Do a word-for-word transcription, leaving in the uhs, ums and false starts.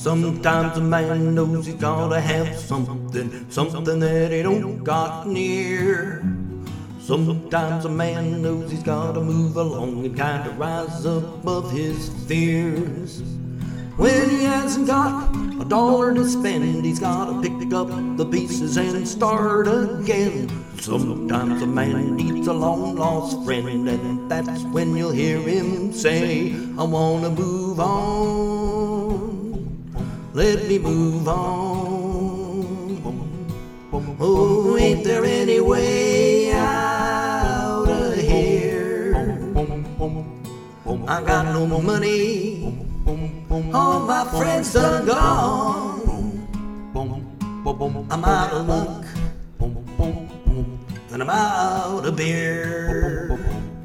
Sometimes a man knows he's gotta have something, something that he don't got near. Sometimes a man knows he's gotta move along and kinda rise above his fears. When he hasn't got a dollar to spend, he's gotta pick up the pieces and start again. Sometimes a man needs a long-lost friend, and that's when you'll hear him say, I wanna move on, let me move on. Oh, ain't there any way out of here? I got no money, all my friends done gone. I'm out of luck, and I'm out of beer.